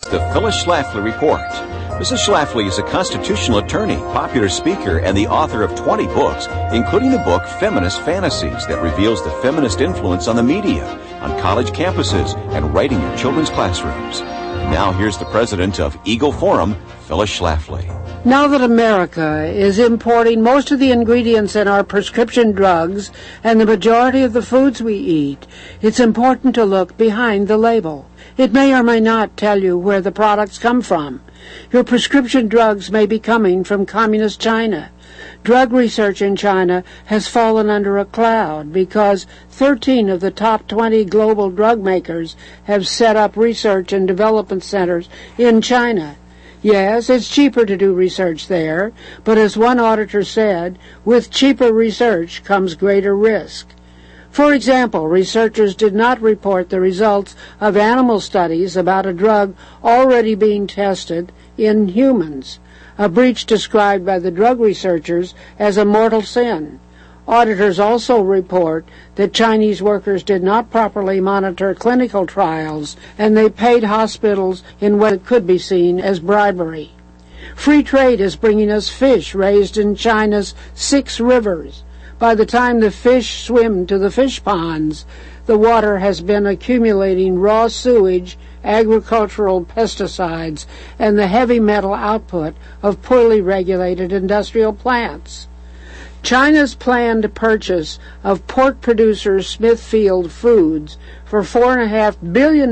the Phyllis Schlafly Report. Mrs. Schlafly is a constitutional attorney, popular speaker, and the author of 20 books, including the book Feminist Fantasies that reveals the feminist influence on the media, on college campuses, and right in your children's classrooms. Now here's the president of Eagle Forum, Phyllis Schlafly. Now that America is importing most of the ingredients in our prescription drugs and the majority of the foods we eat, it's important to look behind the label. It may or may not tell you where the products come from. Your prescription drugs may be coming from communist China. Drug research in China has fallen under a cloud because 13 of the top 20 global drug makers have set up research and development centers in China. Yes, it's cheaper to do research there, but as one auditor said, with cheaper research comes greater risk. For example, researchers did not report the results of animal studies about a drug already being tested in humans, a breach described by the drug researchers as a mortal sin. Auditors also report that Chinese workers did not properly monitor clinical trials, and they paid hospitals in what could be seen as bribery. Free trade is bringing us fish raised in China's 6 rivers. By the time the fish swim to the fish ponds, the water has been accumulating raw sewage, agricultural pesticides, and the heavy metal output of poorly regulated industrial plants. China's planned purchase of pork producer Smithfield Foods for $4.5 billion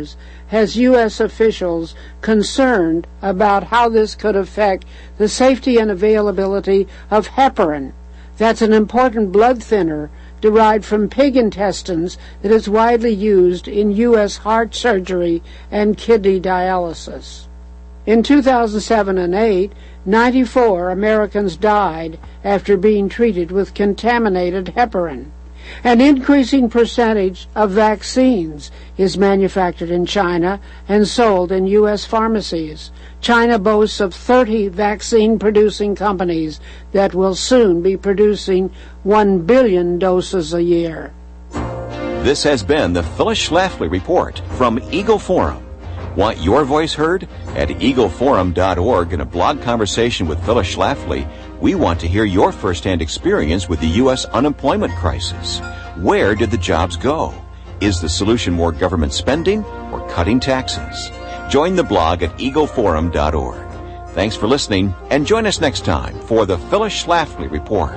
has U.S. officials concerned about how this could affect the safety and availability of heparin. That's an important blood thinner derived from pig intestines that is widely used in U.S. heart surgery and kidney dialysis. In 2007 and 2008, 94 Americans died after being treated with contaminated heparin. An increasing percentage of vaccines is manufactured in China and sold in U.S. pharmacies. China boasts of 30 vaccine-producing companies that will soon be producing 1 billion doses a year. This has been the Phyllis Schlafly Report from Eagle Forum. Want your voice heard? At eagleforum.org, in a blog conversation with Phyllis Schlafly, we want to hear your firsthand experience with the U.S. unemployment crisis. Where did the jobs go? Is the solution more government spending or cutting taxes? Join the blog at eagleforum.org. Thanks for listening, and join us next time for the Phyllis Schlafly Report.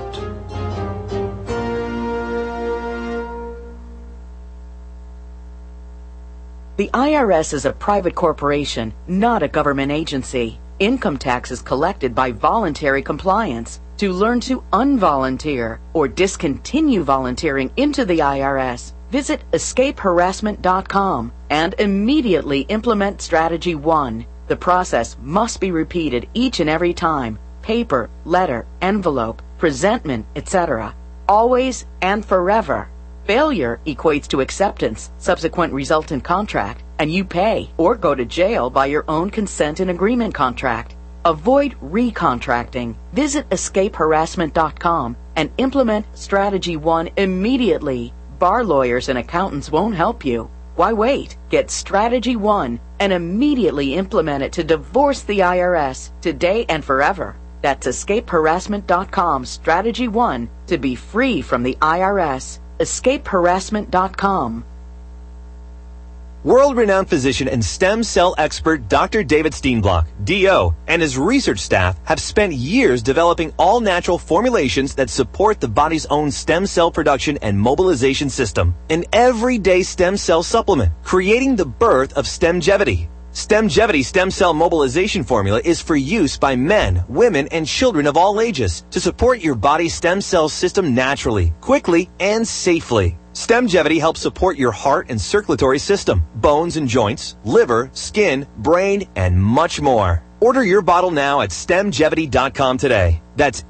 The IRS is a private corporation, not a government agency. Income tax is collected by voluntary compliance. To learn to unvolunteer or discontinue volunteering into the IRS, visit escapeharassment.com and immediately implement Strategy 1. The process must be repeated each and every time. Paper, letter, envelope, presentment, etc. Always and forever. Failure equates to acceptance, subsequent resultant contract, and you pay or go to jail by your own consent and agreement contract. Avoid recontracting. Visit escapeharassment.com and implement Strategy 1 immediately. Bar lawyers and accountants won't help you. Why wait? Get Strategy 1 and immediately implement it to divorce the IRS today and forever. That's escapeharassment.com Strategy 1 to be free from the IRS. escapeharassment.com. World-renowned physician and stem cell expert Dr. David Steenblock, DO, and his research staff have spent years developing all-natural formulations that support the body's own stem cell production and mobilization system. An everyday stem cell supplement, creating the birth of Stemgevity. Stemgevity stem cell mobilization formula is for use by men, women, and children of all ages to support your body's stem cell system naturally, quickly, and safely. Stemgevity helps support your heart and circulatory system, bones and joints, liver, skin, brain, and much more. Order your bottle now at stemgevity.com today. That's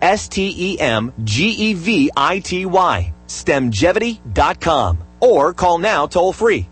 STEMGEVITY, stemgevity.com. Or call now toll-free,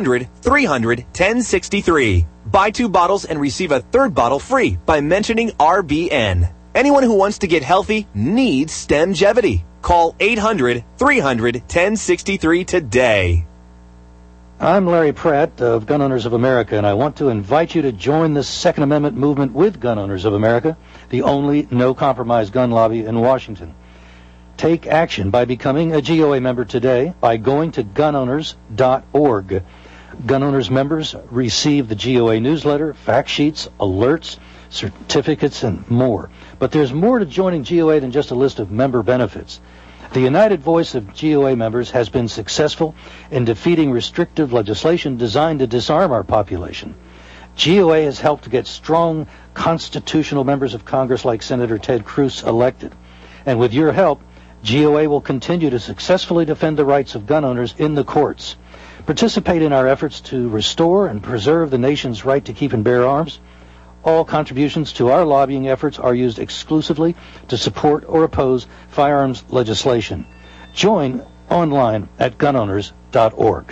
800-300-1063. Buy 2 bottles and receive a 3rd bottle free by mentioning RBN. Anyone who wants to get healthy needs Stemgevity. Call 800-300-1063 today. I'm Larry Pratt of Gun Owners of America, and I want to invite you to join the Second Amendment movement with Gun Owners of America, the only no-compromise gun lobby in Washington. Take action by becoming a GOA member today by going to gunowners.org. Gun Owners members receive the GOA newsletter, fact sheets, alerts, certificates, and more. But there's more to joining GOA than just a list of member benefits. The united voice of GOA members has been successful in defeating restrictive legislation designed to disarm our population. GOA has helped to get strong constitutional members of Congress like Senator Ted Cruz elected. And with your help, GOA will continue to successfully defend the rights of gun owners in the courts. Participate in our efforts to restore and preserve the nation's right to keep and bear arms. All contributions to our lobbying efforts are used exclusively to support or oppose firearms legislation. Join online at gunowners.org.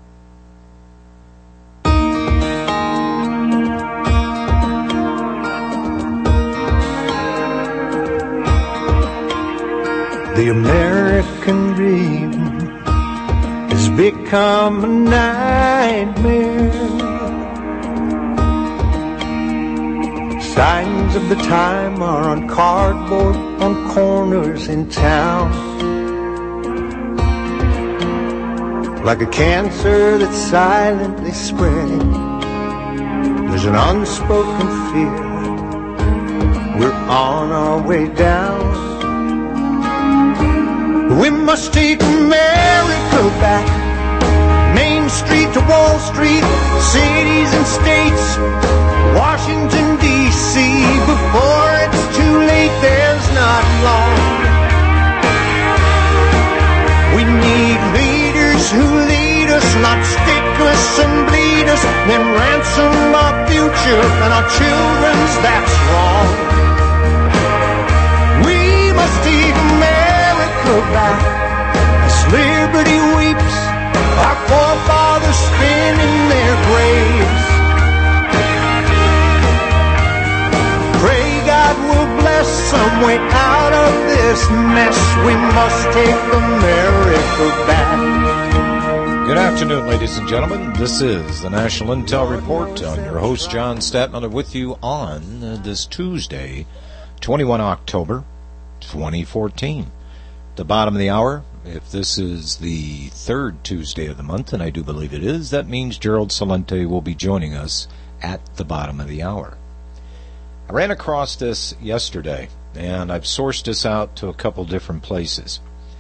The American dream has become a nightmare. Signs of the time are on cardboard on corners in town. Like a cancer that's silently spreading, there's an unspoken fear. We're on our way down. We must take America back. Main Street to Wall Street, cities and states, Washington, D.C. Before it's too late, there's not long. We need leaders who lead us, not stick us and bleed us, then ransom our future and our children's, that's wrong. We must take America back as liberty weeps, our forefathers spin in their graves. Pray God will bless some way out of this mess. We must take America back. Good afternoon, ladies and gentlemen. This is the National Intel Report. I'm your host, John Statmiller, with you on this Tuesday, 21 October, 2014. The bottom of the hour, if this is the third Tuesday of the month, and I do believe it is, that means Gerald Celente will be joining us at the bottom of the hour. I ran across this yesterday, and I've sourced this out to a couple different places.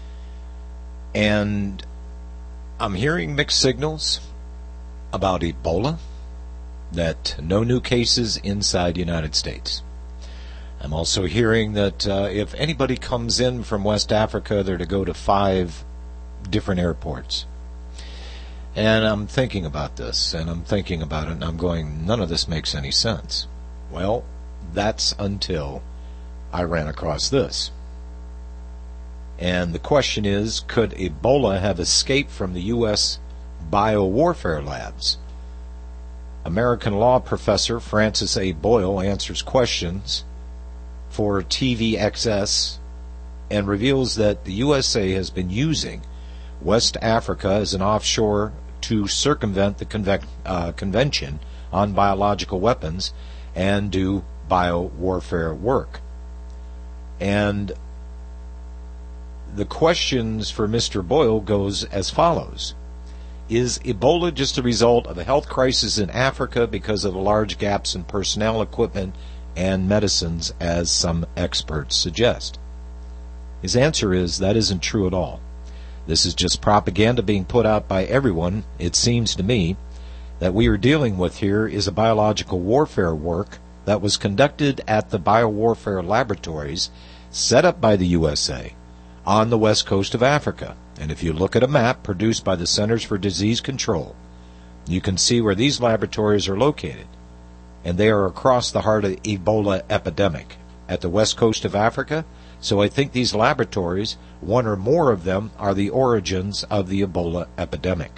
And I'm hearing mixed signals about Ebola, that no new cases inside the United States. I'm also hearing that if anybody comes in from West Africa, they're to go to 5 different airports. And I'm thinking about this, and I'm thinking about it, and I'm going, none of this makes any sense. Well, that's until I ran across this. And the question is, could Ebola have escaped from the U.S. biowarfare labs? American law professor Francis A. Boyle answers questions for TVXS and reveals that the USA has been using West Africa as an offshore to circumvent the Convention on Biological Weapons and do biowarfare work. And the questions for Mr. Boyle goes as follows. Is Ebola just a result of a health crisis in Africa because of the large gaps in personnel, equipment, and medicines, as some experts suggest? His answer is that isn't true at all. This is just propaganda being put out by everyone. It seems to me that we are dealing with here is a biological warfare work that was conducted at the biowarfare laboratories set up by the USA on the west coast of Africa. And if you look at a map produced by the Centers for Disease Control, you can see where these laboratories are located. And they are across the heart of the Ebola epidemic at the west coast of Africa. So I think these laboratories, one or more of them, are the origins of the Ebola epidemic.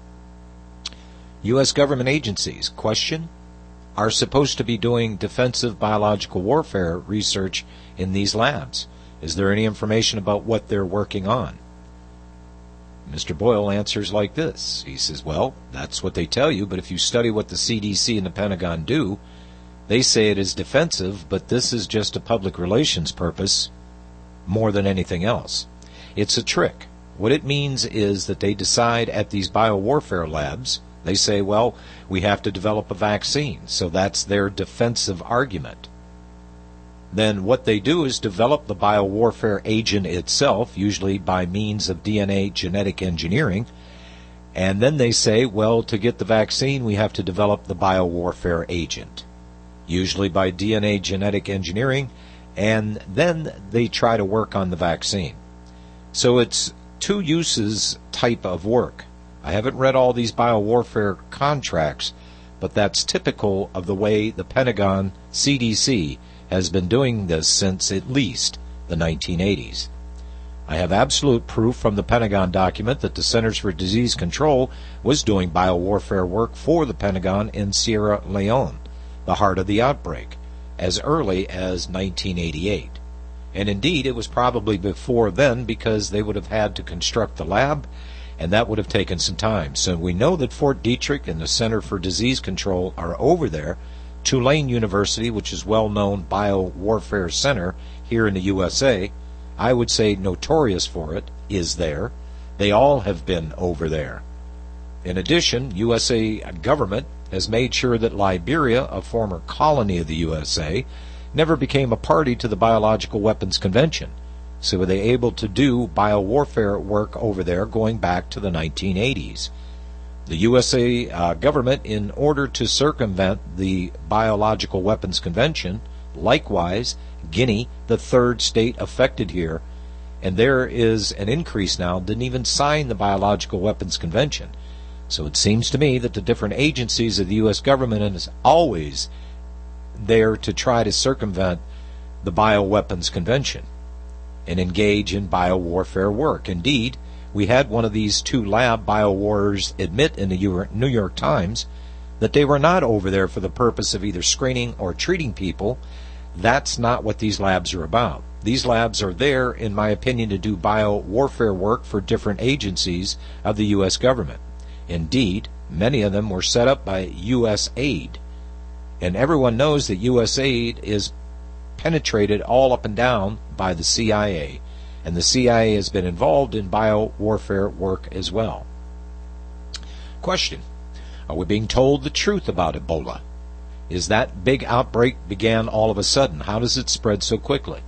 U.S. government agencies, question, are supposed to be doing defensive biological warfare research in these labs. Is there any information about what they're working on? Mr. Boyle answers like this. He says, well, that's what they tell you, but if you study what the CDC and the Pentagon do, they say it is defensive, but this is just a public relations purpose more than anything else. It's a trick. What it means is that they decide at these biowarfare labs, they say, well, we have to develop a vaccine, so that's their defensive argument. Then what they do is develop the biowarfare agent itself, usually by means of DNA genetic engineering, and then they say, well, to get the vaccine, we have to develop the biowarfare agent, usually by DNA genetic engineering, and then they try to work on the vaccine. So it's two uses type of work. I haven't read all these biowarfare contracts, but that's typical of the way the Pentagon, CDC, has been doing this since at least the 1980s. I have absolute proof from the Pentagon document that the Centers for Disease Control was doing biowarfare work for the Pentagon in Sierra Leone, the heart of the outbreak, as early as 1988. And indeed, it was probably before then because they would have had to construct the lab, and that would have taken some time. So we know that Fort Detrick and the Center for Disease Control are over there. Tulane University, which is well-known biowarfare center here in the USA, I would say notorious for it, is there. They all have been over there. In addition, USA government has made sure that Liberia, a former colony of the USA, never became a party to the Biological Weapons Convention. So were they able to do biowarfare work over there going back to the 1980s. The USA government, in order to circumvent the Biological Weapons Convention, likewise, Guinea, the third state affected here, and there is an increase now, didn't even sign the Biological Weapons Convention. So it seems to me that the different agencies of the U.S. government is always there to try to circumvent the Bioweapons Convention and engage in biowarfare work. Indeed, we had one of these two lab biowarriors admit in the New York Times that they were not over there for the purpose of either screening or treating people. That's not what these labs are about. These labs are there, in my opinion, to do biowarfare work for different agencies of the U.S. government. Indeed, many of them were set up by USAID. And everyone knows that USAID is penetrated all up and down by the CIA. And the CIA has been involved in biowarfare work as well. Question: are we being told the truth about Ebola? Is that big outbreak began all of a sudden? How does it spread so quickly?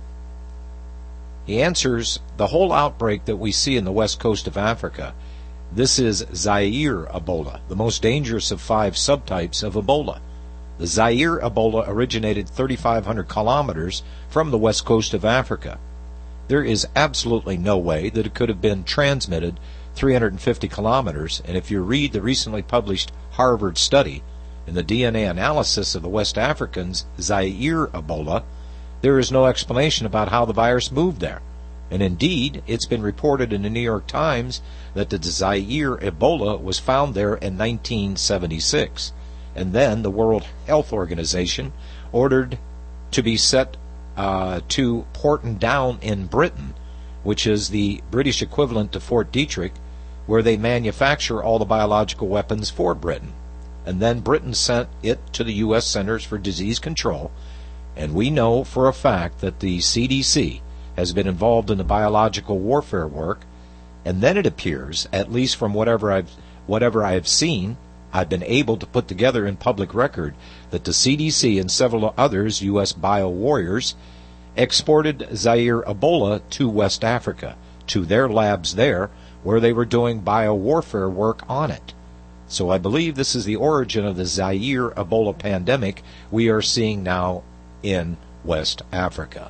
He answers, the whole outbreak that we see in the west coast of Africa, this is Zaire Ebola, the most dangerous of 5 subtypes of Ebola. The Zaire Ebola originated 3,500 kilometers from the west coast of Africa. There is absolutely no way that it could have been transmitted 350 kilometers, and if you read the recently published Harvard study in the DNA analysis of the West Africans' Zaire Ebola, there is no explanation about how the virus moved there. And indeed, it's been reported in the New York Times that the Zaire Ebola was found there in 1976. And then the World Health Organization ordered to be set to Porton Down in Britain, which is the British equivalent to Fort Detrick, where they manufacture all the biological weapons for Britain. And then Britain sent it to the U.S. Centers for Disease Control, and we know for a fact that the CDC has been involved in the biological warfare work, and then it appears, at least from whatever I've seen, I've been able to put together in public record, that the CDC and several others, U.S. biowarriors, exported Zaire Ebola to West Africa, to their labs there, where they were doing biowarfare work on it. So I believe this is the origin of the Zaire Ebola pandemic we are seeing now in West Africa.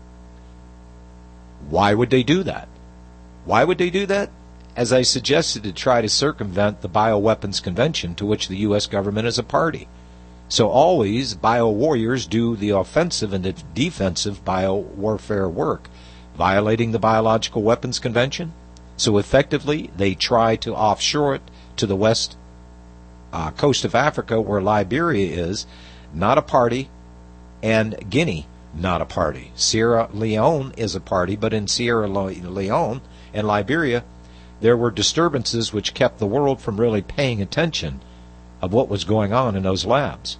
Why would they do that? Why would they do that? As I suggested, to try to circumvent the Bioweapons Convention to which the U.S. government is a party. So always, biowarriors do the offensive and the defensive biowarfare work, violating the Biological Weapons Convention. So effectively, they try to offshore it to the west coast of Africa, where Liberia is not a party, and Guinea not a party. Sierra Leone is a party, but in Sierra Leone and Liberia, there were disturbances which kept the world from really paying attention of what was going on in those labs.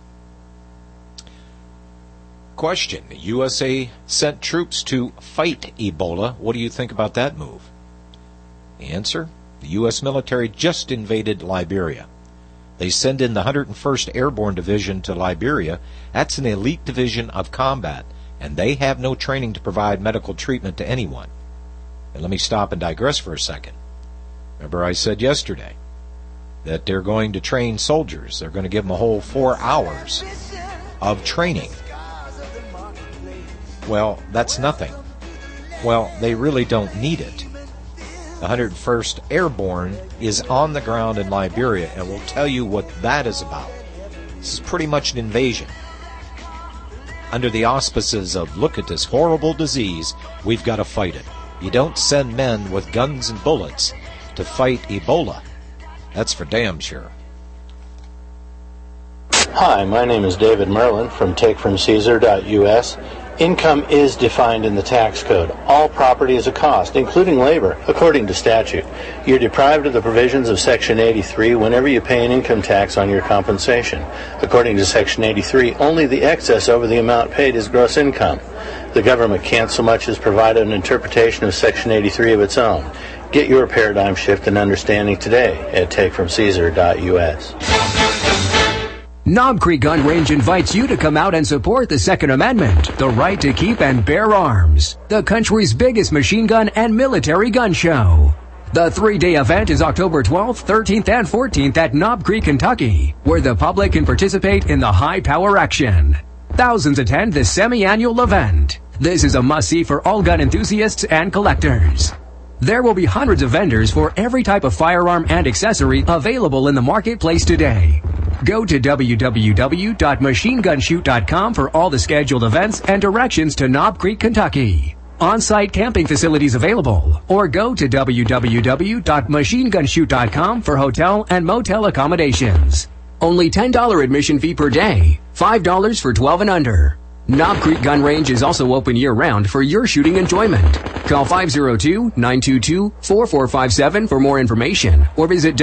Question: the USA sent troops to fight Ebola. What do you think about that move? The answer: the U.S. military just invaded Liberia. They send in the 101st Airborne Division to Liberia. That's an elite division of combat, and they have no training to provide medical treatment to anyone. And let me stop and digress for a second. Remember I said yesterday that they're going to train soldiers. They're going to give them a whole 4 hours of training. Well, that's nothing. Well, they really don't need it. The 101st Airborne is on the ground in Liberia, and we'll tell you what that is about. This is pretty much an invasion. Under the auspices of, look at this horrible disease, we've got to fight it. You don't send men with guns and bullets to fight Ebola. That's for damn sure. Hi, my name is David Merlin from TakeFromCaesar.us. Income is defined in the tax code. All property is a cost, including labor, according to statute. You're deprived of the provisions of Section 83 whenever you pay an income tax on your compensation. According to Section 83, only the excess over the amount paid is gross income. The government can't so much as provide an interpretation of Section 83 of its own. Get your paradigm shift and understanding today at TakeFromCaesar.us. Knob Creek Gun Range invites you to come out and support the Second Amendment, the right to keep and bear arms, the country's biggest machine gun and military gun show. The 3-day event is October 12th, 13th, and 14th at Knob Creek, Kentucky, where the public can participate in the high-power action. Thousands attend this semi-annual event. This is a must-see for all gun enthusiasts and collectors. There will be hundreds of vendors for every type of firearm and accessory available in the marketplace today. Go to www.machinegunshoot.com for all the scheduled events and directions to Knob Creek, Kentucky. On-site camping facilities available, or go to www.machinegunshoot.com for hotel and motel accommodations. Only $10 admission fee per day, $5 for 12 and under. Knob Creek Gun Range is also open year-round for your shooting enjoyment. Call 502-922-4457 for more information, or visit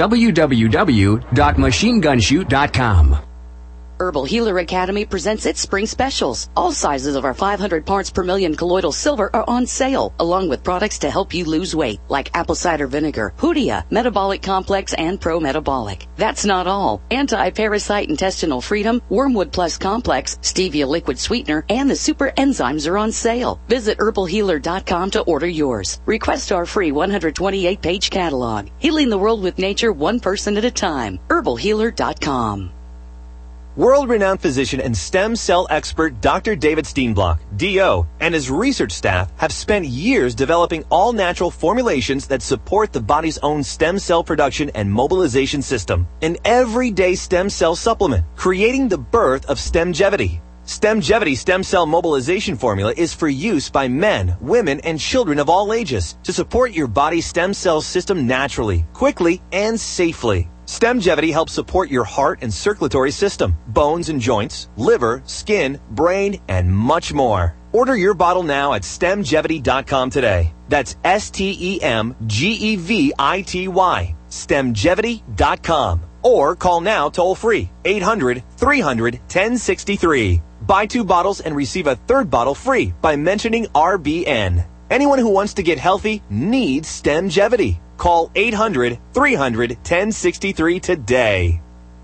www.machinegunshoot.com. Herbal Healer Academy presents its spring specials. All sizes of our 500 parts per million colloidal silver are on sale, along with products to help you lose weight, like apple cider vinegar, Hoodia, Metabolic Complex, and Pro Metabolic. That's not all. Anti-Parasite Intestinal Freedom, Wormwood Plus Complex, Stevia Liquid Sweetener, and the Super Enzymes are on sale. Visit herbalhealer.com to order yours. Request our free 128-page catalog. Healing the world with nature, one person at a time. herbalhealer.com. World-renowned physician and stem cell expert Dr. David Steenblock, DO, and his research staff have spent years developing all-natural formulations that support the body's own stem cell production and mobilization system. An everyday stem cell supplement, creating the birth of Stemgevity. Stemgevity stem cell mobilization formula is for use by men, women, and children of all ages to support your body's stem cell system naturally, quickly, and safely. Stemgevity helps support your heart and circulatory system, bones and joints, liver, skin, brain, and much more. Order your bottle now at Stemgevity.com today. That's STEMGEVITY, Stemgevity.com. Or call now toll free, 800-300-1063. Buy 2 bottles and receive a 3rd bottle free by mentioning RBN. Anyone who wants to get healthy needs Stemgevity. Call 800-300-1063 today.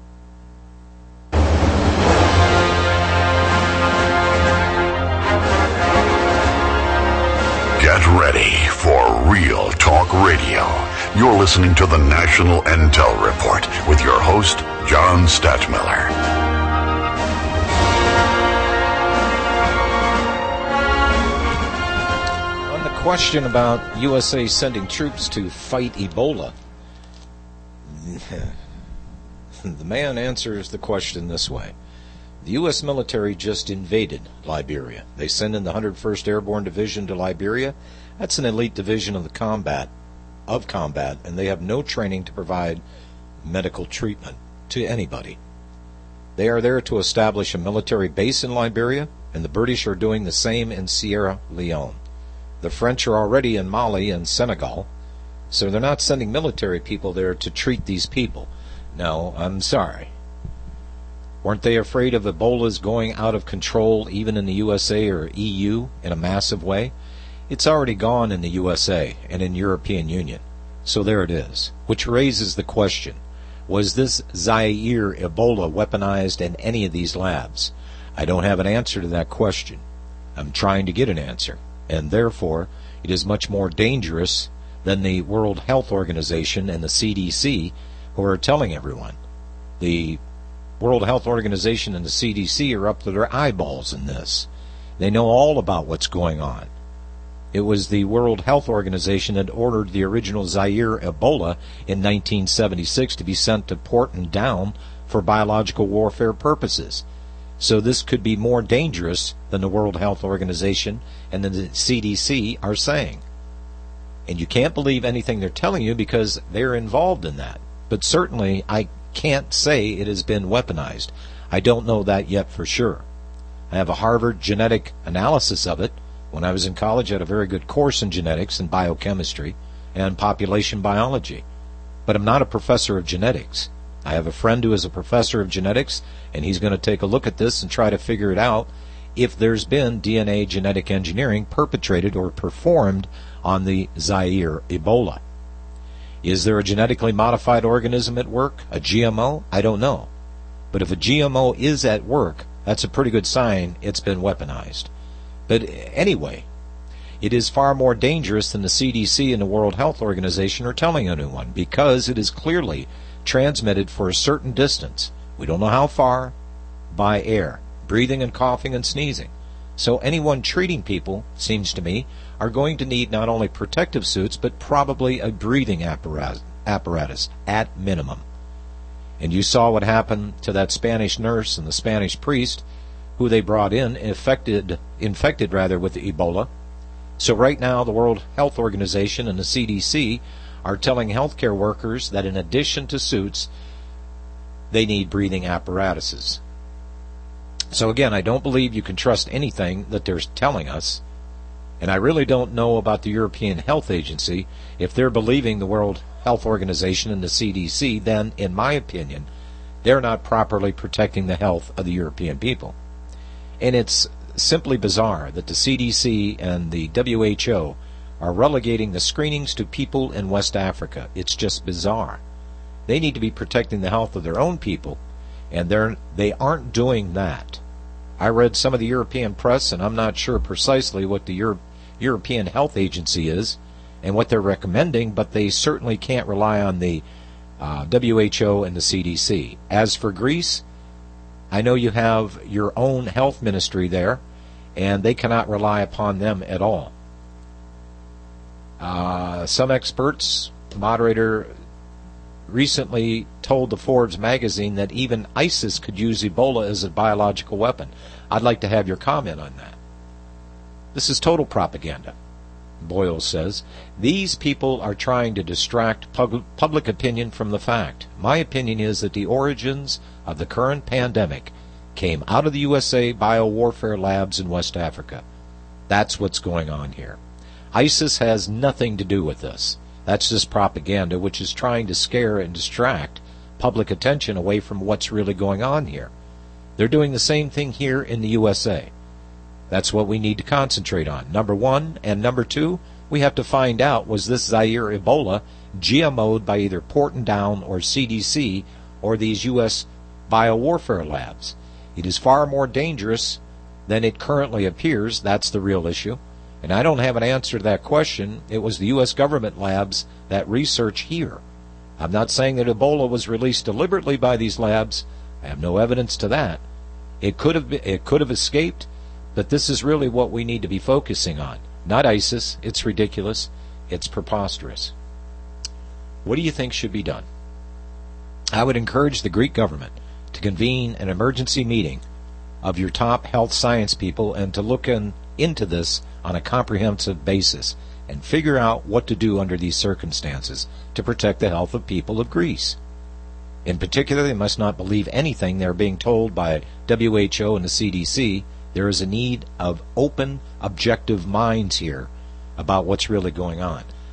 Get ready for Real Talk Radio. You're listening to the National Intel Report with your host, John Stadtmiller. Question about USA sending troops to fight Ebola. The man answers the question this way. The U.S. military just invaded Liberia. They send in the 101st Airborne Division to Liberia. That's an elite division of combat, and they have no training to provide medical treatment to anybody. They are there to establish a military base in Liberia, and the British are doing the same in Sierra Leone. The French are already in Mali and Senegal. So they're not sending military people there to treat these people. No, I'm sorry. Weren't they afraid of Ebola's going out of control even in the USA or EU in a massive way? It's already gone in the USA and in European Union. So there it is. Which raises the question, was this Zaire Ebola weaponized in any of these labs? I don't have an answer to that question. I'm trying to get an answer. And therefore, it is much more dangerous than the World Health Organization and the CDC who are telling everyone. The World Health Organization and the CDC are up to their eyeballs in this. They know all about what's going on. It was the World Health Organization that ordered the original Zaire Ebola in 1976 to be sent to Porton Down for biological warfare purposes. So this could be more dangerous than the World Health Organization and the CDC are saying. And you can't believe anything they're telling you because they're involved in that. But certainly I can't say it has been weaponized. I don't know that yet for sure. I have a Harvard genetic analysis of it. When I was in college, I had a very good course in genetics and biochemistry and population biology. But I'm not a professor of genetics. I have a friend who is a professor of genetics, and he's going to take a look at this and try to figure it out if there's been DNA genetic engineering perpetrated or performed on the Zaire Ebola. Is there a genetically modified organism at work, a GMO? I don't know. But if a GMO is at work, that's a pretty good sign it's been weaponized. But anyway, it is far more dangerous than the CDC and the World Health Organization are telling anyone because it is clearly transmitted for a certain distance. We don't know how far, by air, breathing and coughing and sneezing. So anyone treating people, seems to me, are going to need not only protective suits, but probably a breathing apparatus at minimum. And you saw what happened to that Spanish nurse and the Spanish priest who they brought in, infected with Ebola. So right now the World Health Organization and the CDC are telling healthcare workers that in addition to suits, they need breathing apparatuses. So again, I don't believe you can trust anything that they're telling us. And I really don't know about the European Health Agency. If they're believing the World Health Organization and the CDC, then, in my opinion, they're not properly protecting the health of the European people. And it's simply bizarre that the CDC and the WHO are relegating the screenings to people in West Africa. It's just bizarre. They need to be protecting the health of their own people, and they aren't doing that. I read some of the European press, and I'm not sure precisely what the European Health Agency is and what they're recommending, but they certainly can't rely on the WHO and the CDC. As for Greece, I know you have your own health ministry there, and they cannot rely upon them at all. Some experts, the moderator recently told the Forbes magazine that even ISIS could use Ebola as a biological weapon. I'd like to have your comment on that. This is total propaganda, Boyle says. These people are trying to distract public opinion from the fact. My opinion is that the origins of the current pandemic came out of the USA biowarfare labs in West Africa. That's what's going on here. ISIS has nothing to do with this. That's just propaganda, which is trying to scare and distract public attention away from what's really going on here. They're doing the same thing here in the USA. That's what we need to concentrate on. Number one, and number two, we have to find out, was this Zaire Ebola GMO'd by either Porton Down or CDC or these U.S. biowarfare labs? It is far more dangerous than it currently appears. That's the real issue. And I don't have an answer to that question. It was the U.S. government labs that research here. I'm not saying that Ebola was released deliberately by these labs. I have no evidence to that. It could have escaped, but this is really what we need to be focusing on. Not ISIS. It's ridiculous. It's preposterous. What do you think should be done? I would encourage the Greek government to convene an emergency meeting of your top health science people and to look into this on a comprehensive basis and figure out what to do under these circumstances to protect the health of people of Greece. In particular, they must not believe anything they're being told by WHO and the CDC. There is a need of open, objective minds here about what's really going on.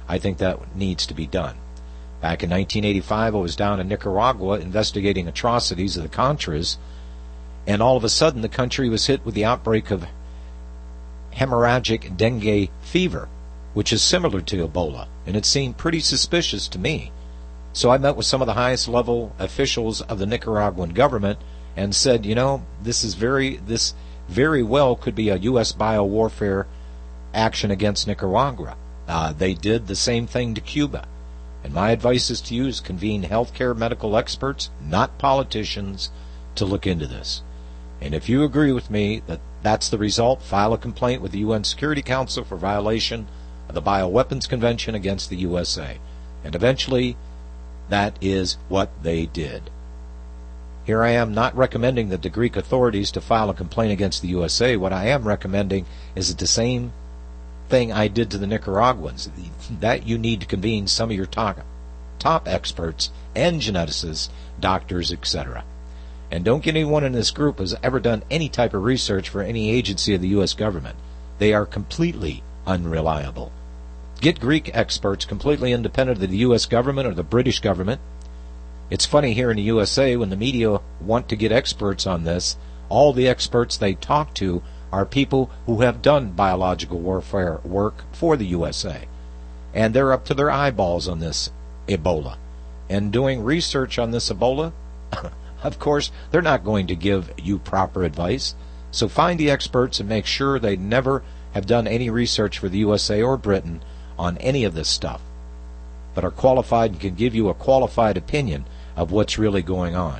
I think that needs to be done. Back in 1985, I was down in Nicaragua investigating atrocities of the Contras, and all of a sudden the country was hit with the outbreak of hemorrhagic dengue fever, which is similar to Ebola, and it seemed pretty suspicious to me. So I met with some of the highest level officials of the Nicaraguan government and said, this very well could be a U.S. biowarfare action against Nicaragua. They did the same thing to Cuba. And my advice is to you is convene healthcare medical experts, not politicians, to look into this. And if you agree with me that that's the result, file a complaint with the UN Security Council for violation of the Bioweapons Convention against the USA. And eventually, that is what they did. Here I am not recommending the Greek authorities to file a complaint against the USA. What I am recommending is the same thing I did to the Nicaraguans, that you need to convene some of your top experts and geneticists, doctors, etc. And don't get anyone in this group who's ever done any type of research for any agency of the U.S. government. They are completely unreliable. Get Greek experts completely independent of the U.S. government or the British government. It's funny here in the USA when the media want to get experts on this, all the experts they talk to are people who have done biological warfare work for the USA. And they're up to their eyeballs on this Ebola. And doing research on this Ebola, of course, they're not going to give you proper advice. So find the experts and make sure they never have done any research for the USA or Britain on any of this stuff, but are qualified and can give you a qualified opinion of what's really going on.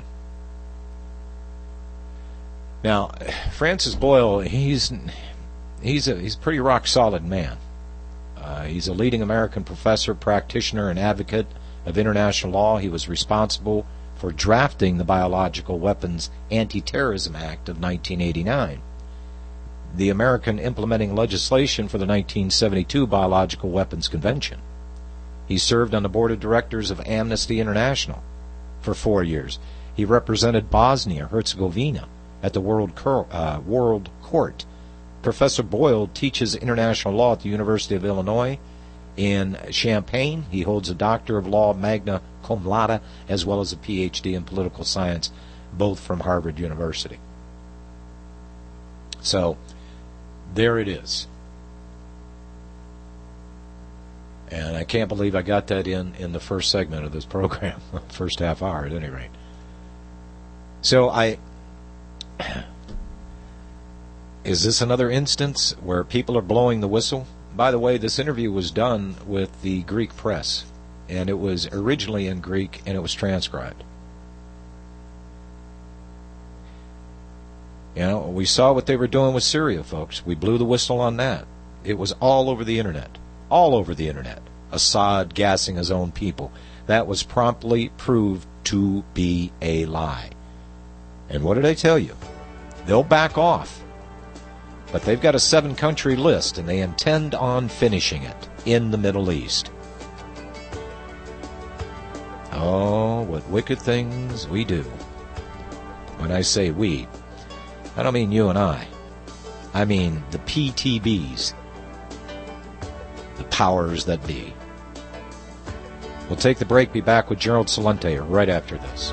Now, Francis Boyle, he's a pretty rock solid man. He's a leading American professor, practitioner, and advocate of international law. He was responsible for drafting the Biological Weapons Anti-Terrorism Act of 1989, the American implementing legislation for the 1972 Biological Weapons Convention. He served on the board of directors of Amnesty International for 4 years. He represented Bosnia-Herzegovina at the World Court. Professor Boyle teaches international law at the University of Illinois in Champaign. He holds a Doctor of Law magna cum laude as well as a Ph.D. in political science, both from Harvard University. So, there it is. And I can't believe I got that in the first segment of this program, first half hour at any rate. So is this another instance where people are blowing the whistle? By the way, this interview was done with the Greek press, and it was originally in Greek, and it was transcribed. We saw what they were doing with Syria, folks. We blew the whistle on that. It was all over the internet. All over the internet. Assad gassing his own people. That was promptly proved to be a lie. And what did I tell you? They'll back off. But they've got a 7-country list, and they intend on finishing it in the Middle East. Oh, what wicked things we do. When I say we, I don't mean you and I. I mean the PTBs. The powers that be. We'll take the break, be back with Gerald Celente right after this.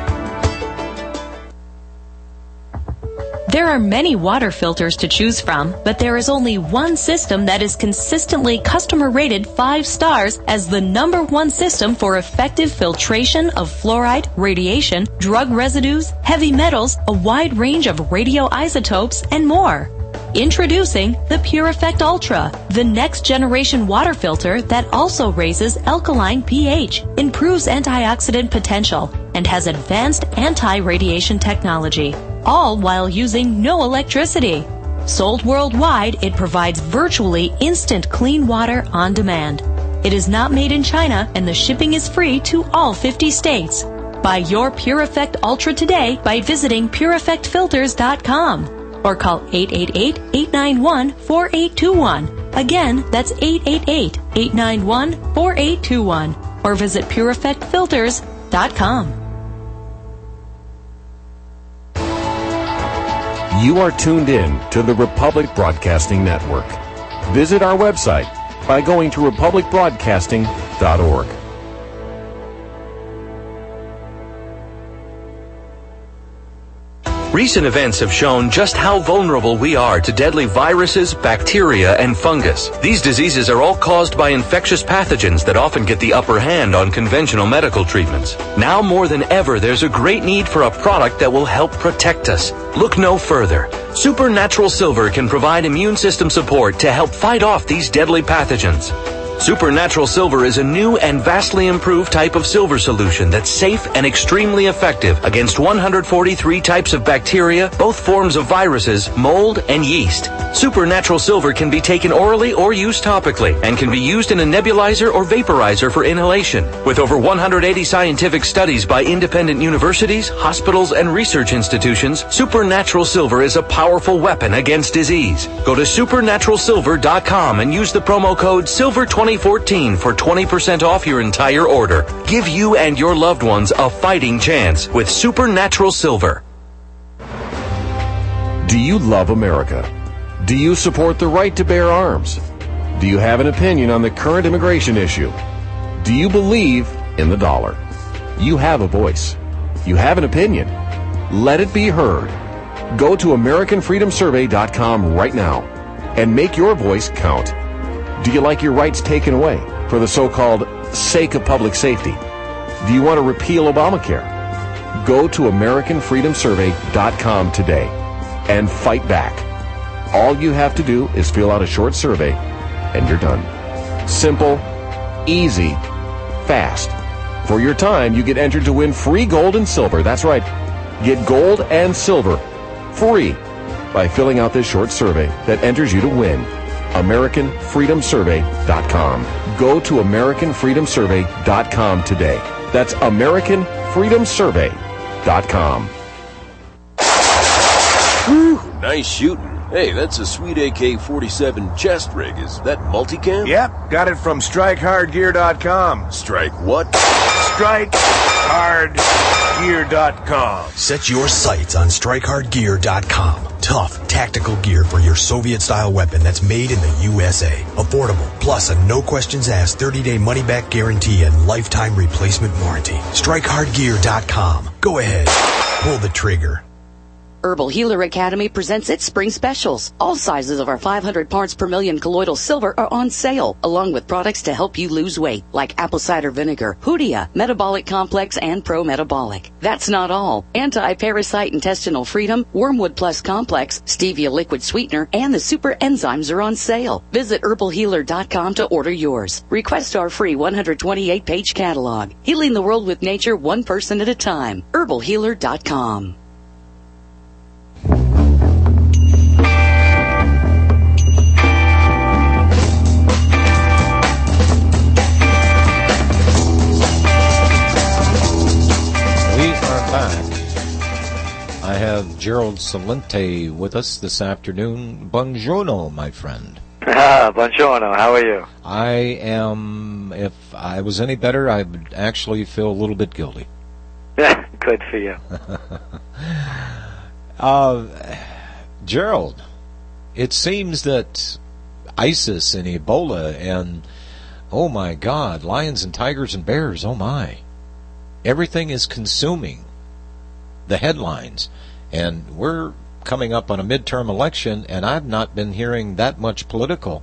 There are many water filters to choose from, but there is only one system that is consistently customer rated 5 stars as the #1 system for effective filtration of fluoride, radiation, drug residues, heavy metals, a wide range of radioisotopes, and more. Introducing the PureEffect Ultra, the next generation water filter that also raises alkaline pH, improves antioxidant potential, and has advanced anti-radiation technology, all while using no electricity. Sold worldwide, it provides virtually instant clean water on demand. It is not made in China, and the shipping is free to all 50 states. Buy your PureEffect Ultra today by visiting PureEffectFilters.com. or call 888-891-4821. Again, that's 888-891-4821. Or visit PureEffectFilters.com. You are tuned in to the Republic Broadcasting Network. Visit our website, by going to republicbroadcasting.org. Recent events have shown just how vulnerable we are to deadly viruses, bacteria, and fungus. These diseases are all caused by infectious pathogens that often get the upper hand on conventional medical treatments. Now more than ever, there's a great need for a product that will help protect us. Look no further. Supernatural Silver can provide immune system support to help fight off these deadly pathogens. Supernatural Silver is a new and vastly improved type of silver solution that's safe and extremely effective against 143 types of bacteria, both forms of viruses, mold, and yeast. Supernatural Silver can be taken orally or used topically and can be used in a nebulizer or vaporizer for inhalation. With over 180 scientific studies by independent universities, hospitals, and research institutions, Supernatural Silver is a powerful weapon against disease. Go to supernaturalsilver.com and use the promo code SILVER2014 for 20% off your entire order. Give you and your loved ones a fighting chance with Supernatural Silver. Do you love America? Do you support the right to bear arms? Do you have an opinion on the current immigration issue? Do you believe in the dollar? You have a voice. You have an opinion. Let it be heard. Go to AmericanFreedomSurvey.com right now and make your voice count. Do you like your rights taken away for the so-called sake of public safety? Do you want to repeal Obamacare? Go to AmericanFreedomSurvey.com today and fight back. All you have to do is fill out a short survey and you're done. Simple, easy, fast. For your time, you get entered to win free gold and silver. That's right. Get gold and silver free by filling out this short survey that enters you to win. AmericanFreedomSurvey.com. Go to AmericanFreedomSurvey.com today. That's AmericanFreedomSurvey.com. Whew, nice shooting. Hey, that's a sweet AK-47 chest rig. Is that multicam? Yep, got it from StrikeHardGear.com. Strike what? StrikeHardGear.com. Set your sights on StrikeHardGear.com. Tough, tactical gear for your Soviet-style weapon that's made in the USA. Affordable, plus a no-questions-asked 30-day money-back guarantee and lifetime replacement warranty. StrikeHardGear.com. Go ahead. Pull the trigger. Herbal Healer Academy presents its spring specials. All sizes of our 500 parts per million colloidal silver are on sale, along with products to help you lose weight, like apple cider vinegar, Hoodia, Metabolic Complex, and Pro Metabolic. That's not all. Anti-parasite intestinal freedom, Wormwood Plus Complex, Stevia liquid sweetener, and the super enzymes are on sale. Visit herbalhealer.com to order yours. Request our free 128-page catalog. Healing the world with nature one person at a time. herbalhealer.com. I have Gerald Celente with us this afternoon. Buongiorno, my friend. Buongiorno. How are you? I am. If I was any better, I would actually feel a little bit guilty. Good for you. Gerald, it seems that ISIS and Ebola and, oh my God, lions and tigers and bears, oh my. Everything is consuming the headlines, and we're coming up on a midterm election, and I've not been hearing that much political.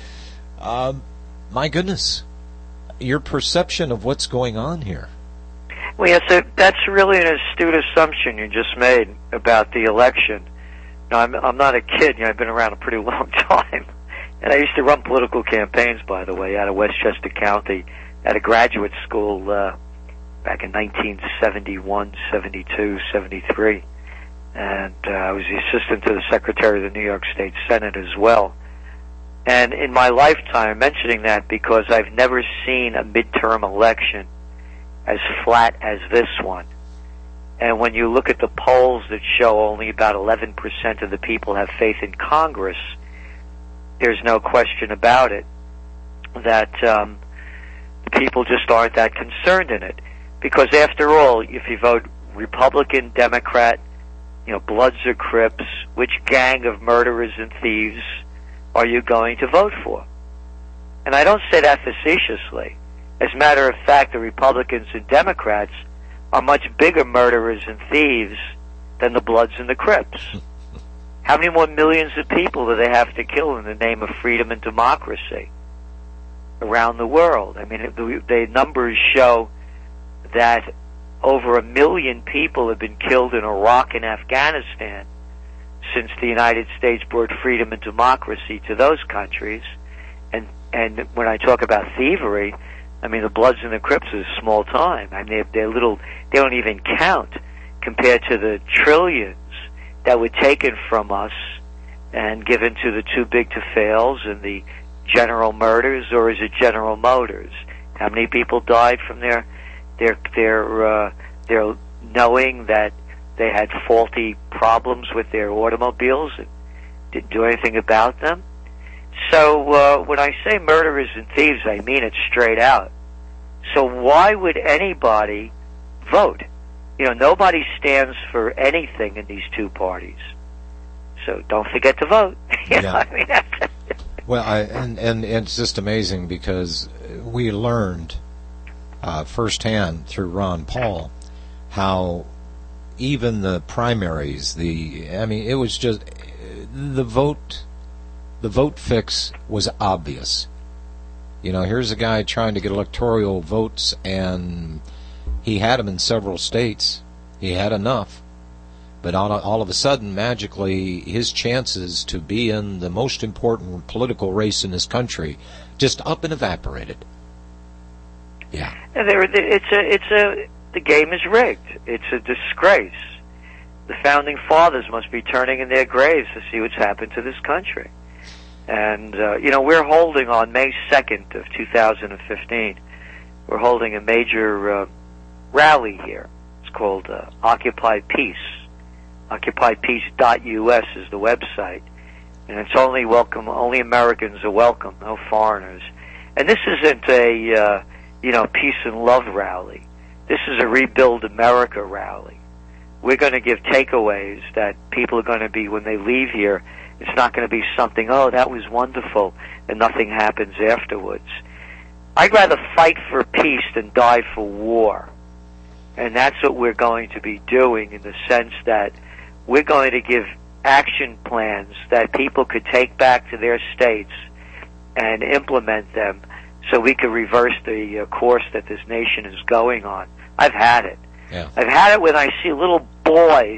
My goodness, your perception of what's going on here. Well, yes, that's really an astute assumption you just made about the election. Now, I'm not a kid. I've been around a pretty long time, and I used to run political campaigns, by the way, out of Westchester County at a graduate school back in 1971, 72, 73. And I was the assistant to the Secretary of the New York State Senate as well. And in my lifetime, I'm mentioning that because I've never seen a midterm election as flat as this one. And when you look at the polls that show only about 11% of the people have faith in Congress, there's no question about it that people just aren't that concerned in it. Because after all, if you vote Republican, Democrat, Bloods or Crips, which gang of murderers and thieves are you going to vote for? And I don't say that facetiously. As a matter of fact, the Republicans and Democrats are much bigger murderers and thieves than the Bloods and the Crips. How many more millions of people do they have to kill in the name of freedom and democracy around the world? I mean, the numbers show that over 1 million people have been killed in Iraq and Afghanistan since the United States brought freedom and democracy to those countries. And when I talk about thievery, I mean, the Bloods and the Crips is small time. I mean, they're little, they don't even count compared to the trillions that were taken from us and given to the too big to fails and the General Motors, or is it General Motors? How many people died from their knowing that they had faulty problems with their automobiles and didn't do anything about them? So when I say murderers and thieves, I mean it straight out. So why would anybody vote? You know, nobody stands for anything in these two parties. So don't forget to vote. You know, I mean, well, and it's just amazing because we learned firsthand through Ron Paul how even the primaries, it was just the vote fix was obvious. You know, here's a guy trying to get electoral votes, and he had them in several states. He had enough. But all of a sudden, magically, his chances to be in the most important political race in this country just up and evaporated. Yeah. The game is rigged. It's a disgrace. The founding fathers must be turning in their graves to see what's happened to this country. And, we're holding on May 2nd of 2015, we're holding a major rally here. It's called Occupy Peace. OccupyPeace.us is the website. And it's only Americans are welcome, no foreigners. And this isn't a, peace and love rally. This is a Rebuild America rally. We're going to give takeaways that people are going to be, when they leave here, it's not going to be something, oh, that was wonderful, and nothing happens afterwards. I'd rather fight for peace than die for war. And that's what we're going to be doing, in the sense that we're going to give action plans that people could take back to their states and implement them so we could reverse the course that this nation is going on. I've had it. Yeah. I've had it when I see little boys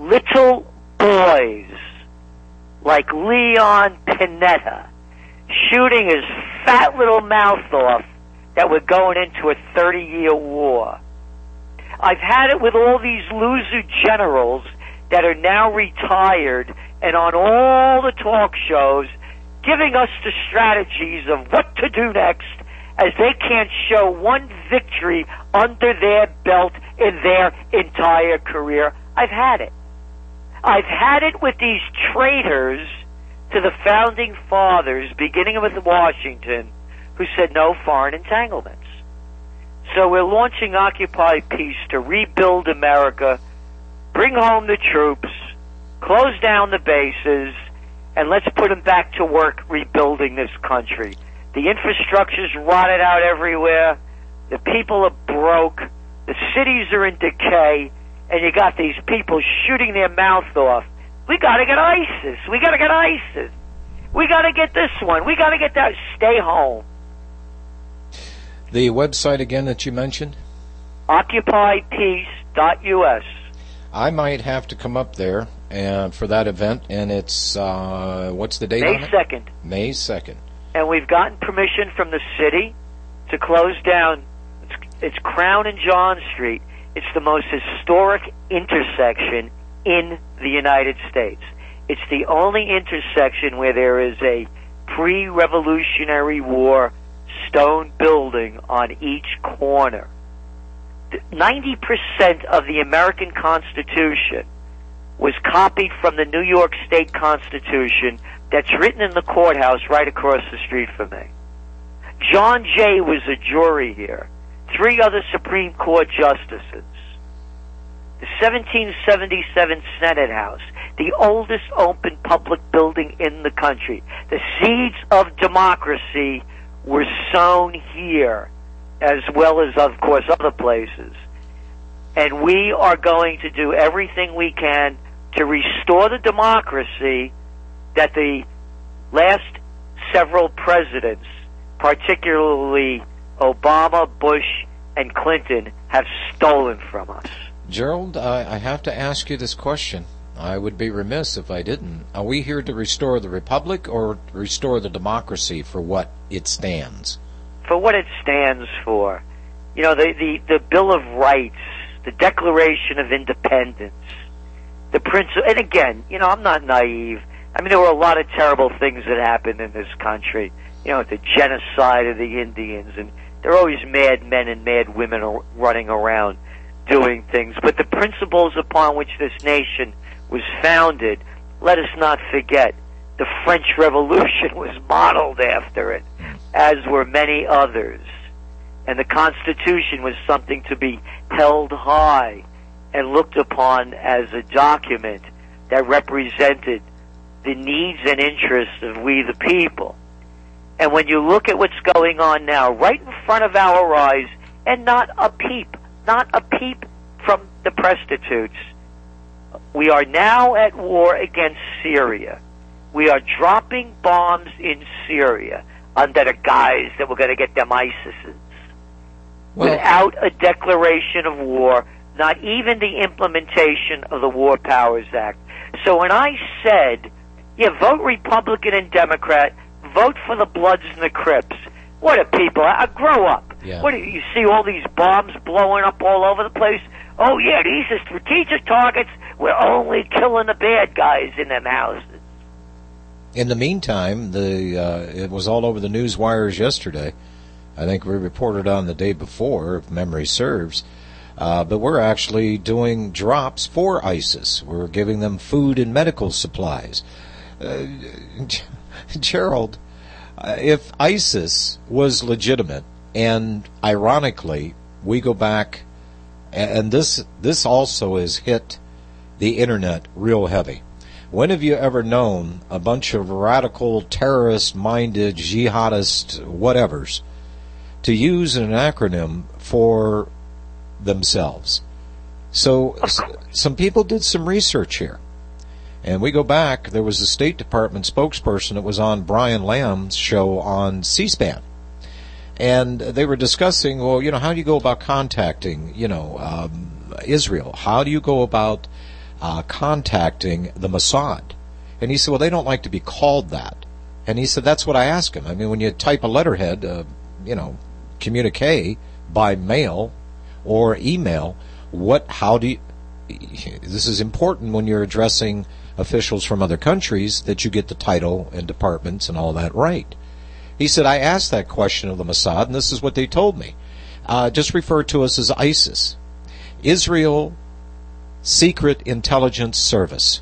like Leon Panetta shooting his fat little mouth off that we're going into a 30-year war. I've had it with all these loser generals that are now retired and on all the talk shows giving us the strategies of what to do next, as they can't show one victory under their belt in their entire career. I've had it. I've had it with these traitors to the founding fathers, beginning with Washington, who said no foreign entanglements. So we're launching Occupy Peace to rebuild America, bring home the troops, close down the bases, and let's put them back to work rebuilding this country. The infrastructure's rotted out everywhere. The people are broke. The cities are in decay. And you got these people shooting their mouth off. We gotta get ISIS. We gotta get ISIS. We gotta get this one. We gotta get that. Stay home. The website again that you mentioned? OccupyPeace.us. I might have to come up there for that event, and it's, what's the date on it? May 2nd. May 2nd. And we've gotten permission from the city to close down, it's Crown and John Street. It's the most historic intersection in the United States. It's the only intersection where there is a pre-Revolutionary War stone building on each corner. 90% of the American Constitution was copied from the New York State Constitution that's written in the courthouse right across the street from me. John Jay was a jury here. 3 other Supreme Court justices. The 1777 Senate House, the oldest open public building in the country. The seeds of democracy were sown here, as well as, of course, other places. And we are going to do everything we can to restore the democracy that the last several presidents, particularly Obama, Bush, and Clinton, have stolen from us. Gerald, I have to ask you this question. I would be remiss if I didn't. Are we here to restore the republic or restore the democracy for what it stands? For what it stands for. You know, the Bill of Rights, the Declaration of Independence, the principle. And again, you know, I'm not naive. I mean, there were a lot of terrible things that happened in this country. You know, the genocide of the Indians, and there are always mad men and mad women running around doing things. But the principles upon which this nation was founded, let us not forget, the French Revolution was modeled after it, as were many others. And the Constitution was something to be held high and looked upon as a document that represented the needs and interests of we the people. And when you look at what's going on now, right in front of our eyes, and not a peep from the prostitutes, we are now at war against Syria. We are dropping bombs in Syria under the guise that we're going to get them ISISes. Without a declaration of war, not even the implementation of the War Powers Act. So when I said, yeah, vote Republican and Democrat, vote for the Bloods and the Crips. What are people? Grow up. Yeah. What do you see all these bombs blowing up all over the place? Oh, yeah, these are strategic targets. We're only killing the bad guys in them houses. In the meantime, it was all over the news wires yesterday. I think we reported on the day before, if memory serves. But we're actually doing drops for ISIS. We're giving them food and medical supplies. Gerald, if ISIS was legitimate, and ironically, we go back, and this also has hit the internet real heavy. When have you ever known a bunch of radical, terrorist-minded, jihadist whatevers to use an acronym for themselves? So some people did some research here. And we go back, there was a State Department spokesperson that was on Brian Lamb's show on C-SPAN. And they were discussing, well, you know, how do you go about contacting, Israel? How do you go about contacting the Mossad? And he said, well, they don't like to be called that. And he said, that's what I asked him. I mean, when you type a letterhead, communique by mail or email, this is important when you're addressing officials from other countries, that you get the title and departments and all that right. He said, I asked that question of the Mossad, and this is what they told me. Just refer to us as ISIS. Israel Secret Intelligence Service.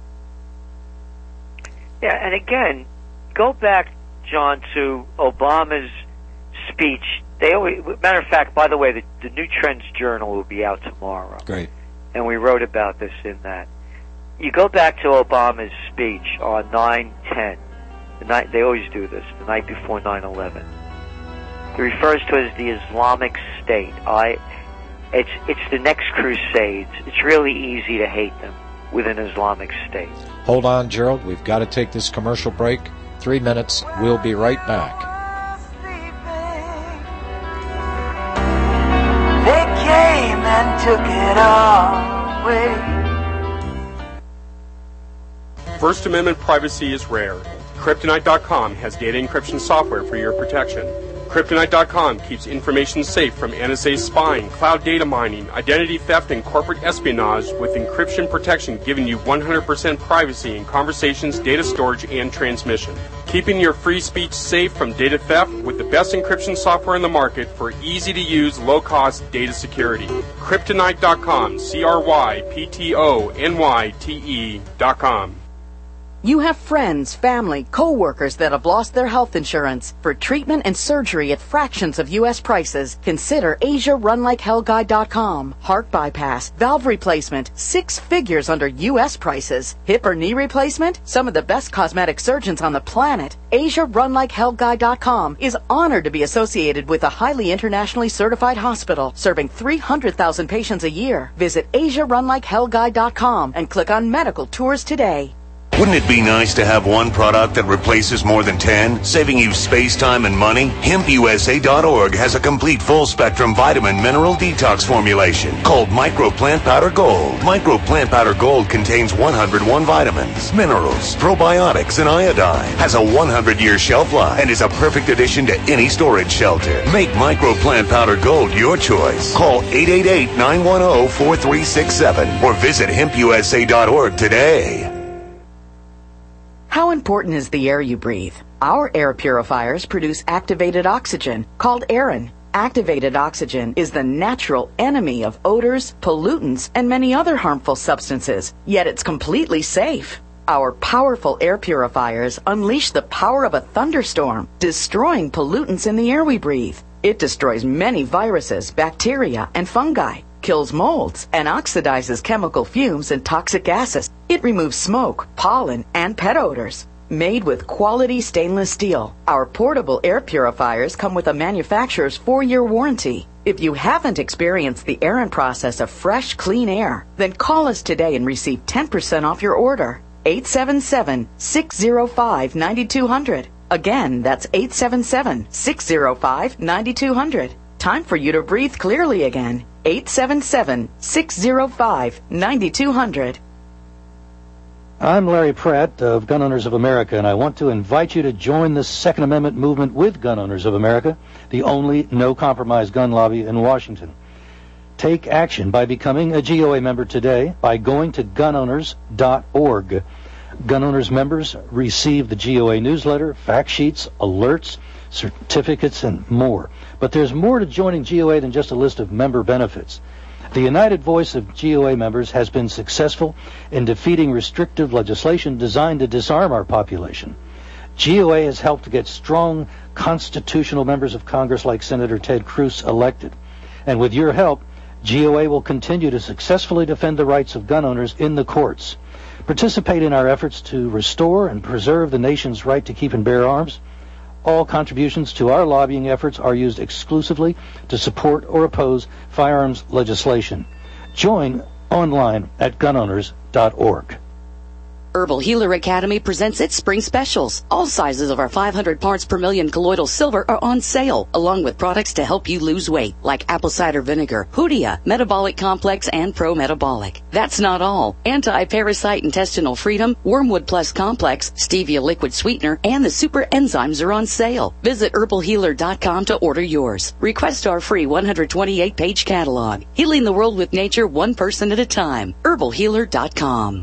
Yeah, and again, go back, John, to Obama's speech. Matter of fact, by the way, the New Trends Journal will be out tomorrow. Great. And we wrote about this in that. You go back to Obama's speech on 9/10. They always do this, the night before 9/11. He refers to it as the Islamic State. It's the next Crusades. It's really easy to hate them with an Islamic State. Hold on, Gerald. We've got to take this commercial break. 3 minutes. We'll be right back. They came and took it all away. First Amendment privacy is rare. Kryptonite.com has data encryption software for your protection. Kryptonite.com keeps information safe from NSA spying, cloud data mining, identity theft, and corporate espionage with encryption protection giving you 100% privacy in conversations, data storage, and transmission. Keeping your free speech safe from data theft with the best encryption software in the market for easy-to-use, low-cost data security. Kryptonite.com, Kryptonyte.com. You have friends, family, co-workers that have lost their health insurance. For treatment and surgery at fractions of U.S. prices, consider AsiaRunLikeHellGuide.com. Heart bypass, valve replacement, 6 figures under U.S. prices. Hip or knee replacement, some of the best cosmetic surgeons on the planet. AsiaRunLikeHellGuide.com is honored to be associated with a highly internationally certified hospital serving 300,000 patients a year. Visit AsiaRunLikeHellGuide.com and click on Medical Tours today. Wouldn't it be nice to have one product that replaces more than 10, saving you space, time, and money? HempUSA.org has a complete full-spectrum vitamin mineral detox formulation called Micro Plant Powder Gold. Micro Plant Powder Gold contains 101 vitamins, minerals, probiotics, and iodine. Has a 100-year shelf life and is a perfect addition to any storage shelter. Make Micro Plant Powder Gold your choice. Call 888-910-4367 or visit HempUSA.org today. How important is the air you breathe? Our air purifiers produce activated oxygen, called Aerin. Activated oxygen is the natural enemy of odors, pollutants, and many other harmful substances, yet it's completely safe. Our powerful air purifiers unleash the power of a thunderstorm, destroying pollutants in the air we breathe. It destroys many viruses, bacteria, and fungi, kills molds, and oxidizes chemical fumes and toxic gases. It removes smoke, pollen, and pet odors. Made with quality stainless steel, our portable air purifiers come with a manufacturer's 4-year warranty. If you haven't experienced the Aerin process of fresh, clean air, then call us today and receive 10% off your order. 877-605-9200. Again, that's 877-605-9200. Time for you to breathe clearly again. 877-605-9200. I'm Larry Pratt of Gun Owners of America, and I want to invite you to join the Second Amendment movement with Gun Owners of America, the only no-compromise gun lobby in Washington. Take action by becoming a GOA member today by going to gunowners.org. Gun Owners members receive the GOA newsletter, fact sheets, alerts, certificates, and more. But there's more to joining GOA than just a list of member benefits. The united voice of GOA members has been successful in defeating restrictive legislation designed to disarm our population. GOA has helped to get strong constitutional members of Congress like Senator Ted Cruz elected. And with your help, GOA will continue to successfully defend the rights of gun owners in the courts. Participate in our efforts to restore and preserve the nation's right to keep and bear arms. All contributions to our lobbying efforts are used exclusively to support or oppose firearms legislation. Join online at gunowners.org. Herbal Healer Academy presents its spring specials. All sizes of our 500 parts per million colloidal silver are on sale, along with products to help you lose weight, like apple cider vinegar, Hoodia, Metabolic Complex, and Pro Metabolic. That's not all. Anti-Parasite Intestinal Freedom, Wormwood Plus Complex, Stevia Liquid Sweetener, and the Super Enzymes are on sale. Visit herbalhealer.com to order yours. Request our free 128-page catalog. Healing the world with nature, one person at a time. herbalhealer.com.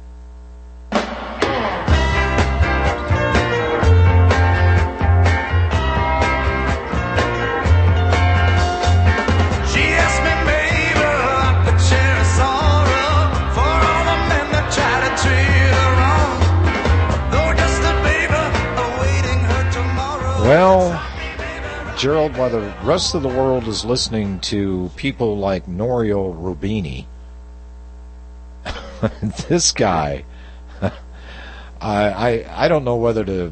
Well, Gerald, while the rest of the world is listening to people like Norio Rubini, this guy, I don't know whether to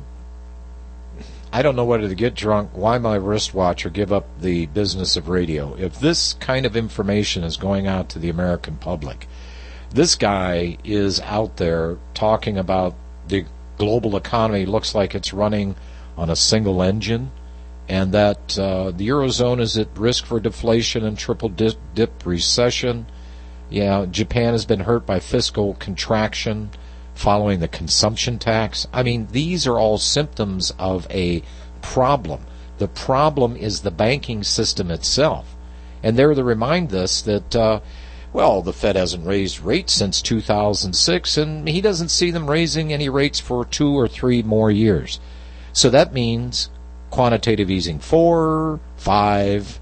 get drunk, why my wristwatch, or give up the business of radio. If this kind of information is going out to the American public, this guy is out there talking about the global economy looks like it's running on a single engine, and that the Eurozone is at risk for deflation and triple dip recession. Yeah, Japan has been hurt by fiscal contraction following the consumption tax. I mean, these are all symptoms of a problem. The problem is the banking system itself. And they're to remind us that, the Fed hasn't raised rates since 2006, and he doesn't see them raising any rates for 2 or 3 more years. So that means quantitative easing 4, 5.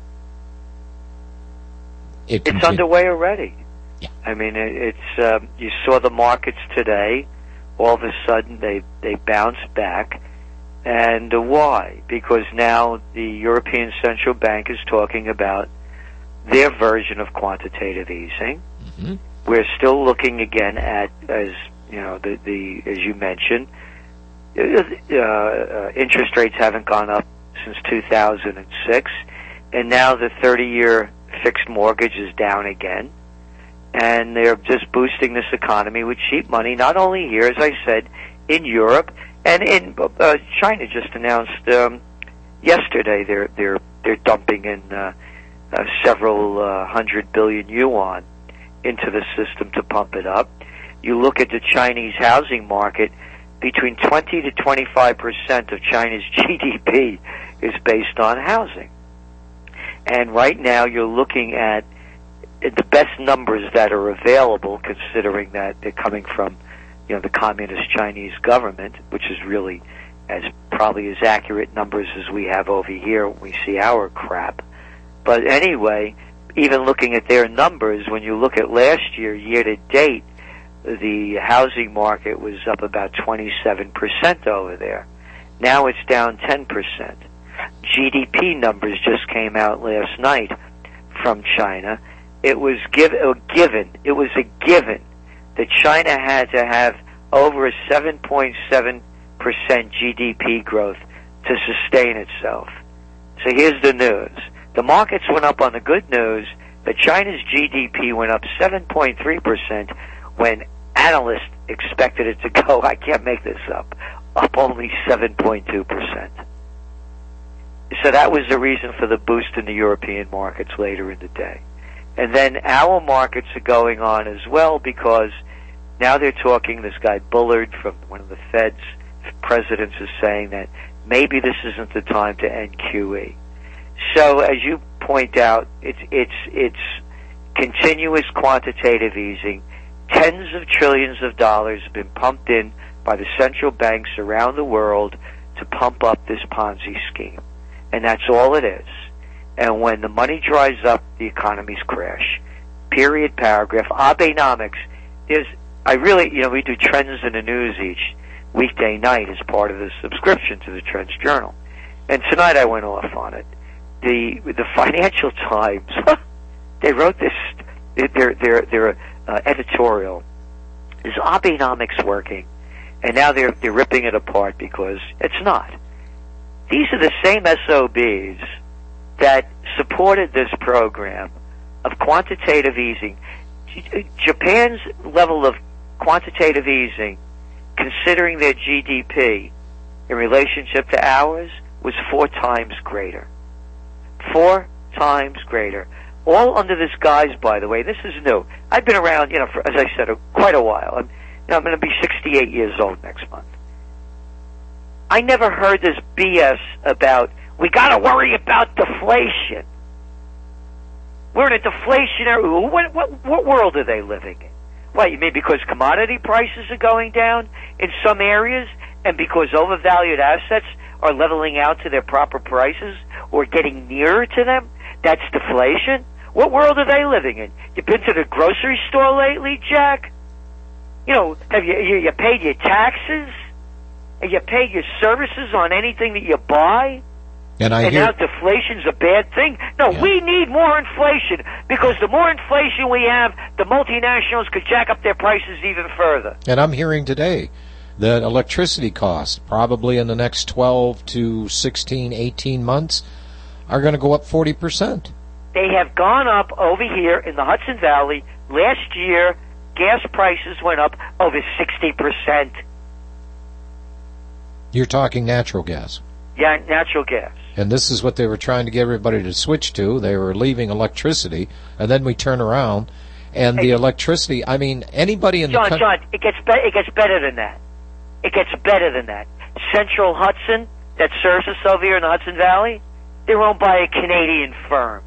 It's underway already. Yeah. I mean, it's you saw the markets today. all of a sudden they bounce back. And why? Because now the European Central Bank is talking about their version of quantitative easing. Mm-hmm. We're still looking again at, as you know, as you mentioned, interest rates haven't gone up since 2006, and now the 30-year fixed mortgage is down again, and they're just boosting this economy with cheap money, not only here, as I said, in Europe, and in China just announced yesterday they're dumping in several 100 billion yuan into the system to pump it up. You look at the Chinese housing market, between 20 to 25% of China's GDP is based on housing. And right now you're looking at the best numbers that are available, considering that they're coming from, you know, the communist Chinese government, which is really probably as accurate numbers as we have over here when we see our crap. But anyway, even looking at their numbers, when you look at last year, year to date, the housing market was up about 27% over there. Now it's down 10%. GDP numbers just came out last night from China. It was a given that China had to have over a 7.7% GDP growth to sustain itself. So here's the news. The markets went up on the good news that China's GDP went up 7.3% when analysts expected it to go, I can't make this up only 7.2%. So that was the reason for the boost in the European markets later in the day. And then our markets are going on as well, because now they're talking, this guy Bullard from one of the Fed's presidents is saying that maybe this isn't the time to end QE. So as you point out, it's continuous quantitative easing. Tens of trillions of dollars have been pumped in by the central banks around the world to pump up this Ponzi scheme. And that's all it is. And when the money dries up, the economies crash. Period, paragraph. Abenomics. We do trends in the news each weekday night as part of the subscription to the Trends Journal. And tonight I went off on it. The Financial Times, they wrote this, their editorial, is Abenomics working? And now they're ripping it apart because it's not. These are the same SOBs that supported this program of quantitative easing. Japan's level of quantitative easing, considering their GDP in relationship to ours, was 4 times greater. 4 times greater. All under this guise, by the way. This is new. I've been around, for, as I said, quite a while. I'm going to be 68 years old next month. I never heard this BS about, we got to worry about deflation. We're in a deflationary, what world are they living in? What, you mean because commodity prices are going down in some areas, and because overvalued assets are leveling out to their proper prices or getting nearer to them? That's deflation? What world are they living in? You been to the grocery store lately, Jack? Have you paid your taxes? Have you paid your services on anything that you buy? And now deflation's a bad thing? No, yeah. We need more inflation, because the more inflation we have, the multinationals could jack up their prices even further. And I'm hearing today that electricity costs, probably in the next 12 to 16, 18 months, are going to go up 40%. They have gone up over here in the Hudson Valley. Last year, gas prices went up over 60%. You're talking natural gas. Yeah, natural gas. And this is what they were trying to get everybody to switch to. They were leaving electricity, and then we turn around, and the electricity, I mean, anybody in the country... John, it gets better than that. It gets better than that. Central Hudson, that serves us over here in the Hudson Valley, they're owned by a Canadian firm.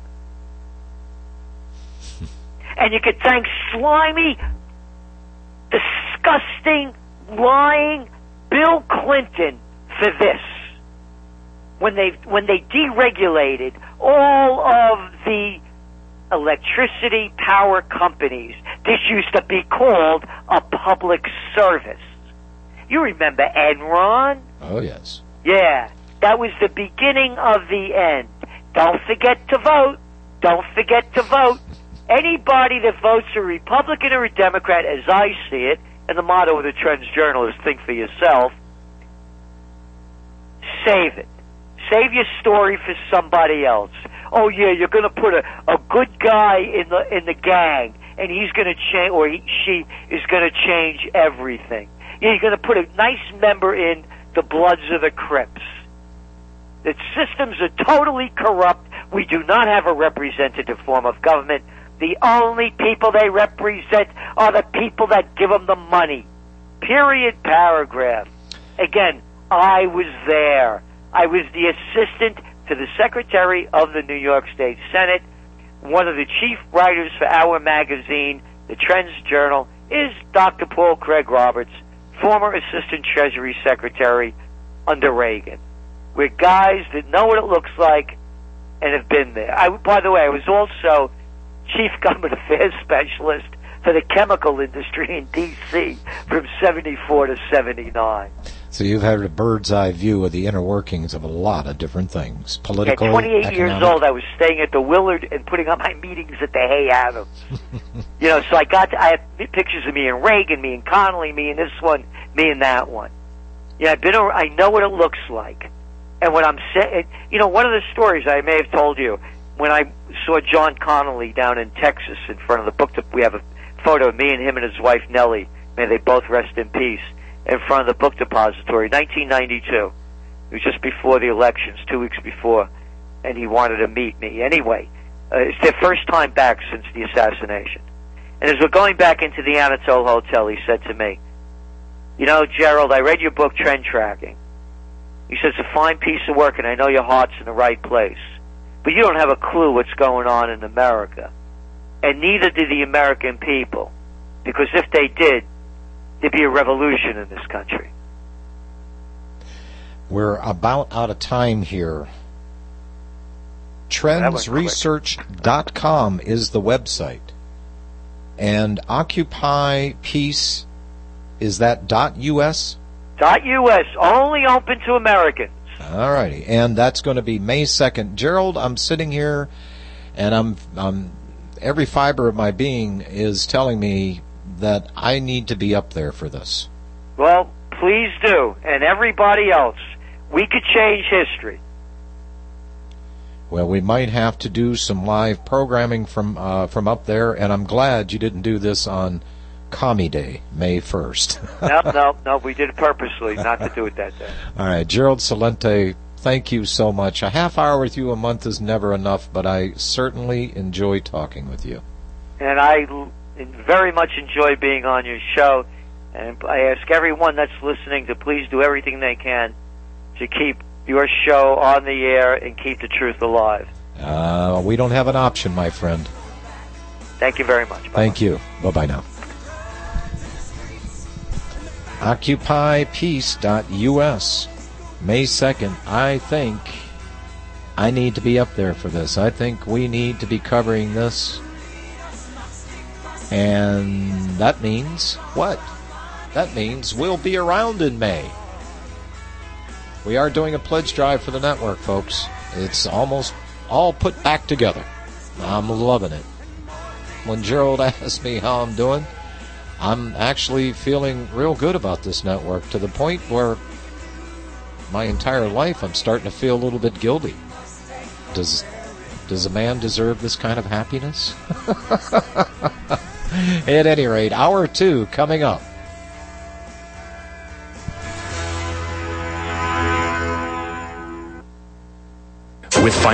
And you could thank slimy, disgusting, lying Bill Clinton for this. When they deregulated all of the electricity power companies, this used to be called a public service. You remember Enron? Oh, yes. Yeah, that was the beginning of the end. Don't forget to vote. Don't forget to vote. Anybody that votes a Republican or a Democrat, as I see it, and the motto of the Trends Journal is think for yourself, save it. Save your story for somebody else. Oh yeah, you're going to put a good guy in the gang, and he's going to change, or she is going to change everything. Yeah, you're going to put a nice member in the Bloods of the Crips. The systems are totally corrupt. We do not have a representative form of government. The only people they represent are the people that give them the money. Period, paragraph. Again, I was there. I was the assistant to the Secretary of the New York State Senate. One of the chief writers for our magazine, the Trends Journal, is Dr. Paul Craig Roberts, former Assistant Treasury Secretary under Reagan. We're guys that know what it looks like and have been there. By the way, I was also Chief Government Affairs Specialist for the chemical industry in D.C. from 74 to 79. So you've had a bird's eye view of the inner workings of a lot of different things. Political, at 28 economic. years old, I was staying at the Willard and putting up my meetings at the Hay Adams. So I have pictures of me and Reagan, me and Connolly, me and this one, me and that one. Yeah, I know what it looks like. And what I'm saying, one of the stories I may have told you, when I saw John Connolly down in Texas in front of the book, we have a photo of me and him and his wife Nellie, may they both rest in peace, in front of the book depository, 1992. It was just before the elections, 2 weeks before, and he wanted to meet me. Anyway, it's their first time back since the assassination. And as we're going back into the Anatole Hotel, he said to me, Gerald, I read your book, Trend Tracking. He says, it's a fine piece of work, and I know your heart's in the right place. But you don't have a clue what's going on in America. And neither do the American people. Because if they did, there'd be a revolution in this country. We're about out of time here. Trendsresearch.com is the website. And Occupy Peace, is that .us? .us, only open to Americans. All righty, and that's going to be May 2nd. Gerald, I'm sitting here, and I'm every fiber of my being is telling me that I need to be up there for this. Well, please do, and everybody else. We could change history. Well, we might have to do some live programming from up there, and I'm glad you didn't do this on Commie Day, May 1st. No, we did it purposely not to do it that day. All right, Gerald Celente, thank you so much. A half hour with you a month is never enough, but I certainly enjoy talking with you. And I very much enjoy being on your show, and I ask everyone that's listening to please do everything they can to keep your show on the air and keep the truth alive. We don't have an option, my friend. Thank you very much. Bye-bye. Thank you. Bye-bye now. OccupyPeace.us. May 2nd. I think I need to be up there for this. I think we need to be covering this. And that means what? That means we'll be around in May. We are doing a pledge drive for the network, folks. It's almost all put back together. I'm loving it. When Gerald asked me how I'm doing, I'm actually feeling real good about this network, to the point where my entire life I'm starting to feel a little bit guilty. Does a man deserve this kind of happiness? At any rate, hour 2 coming up. With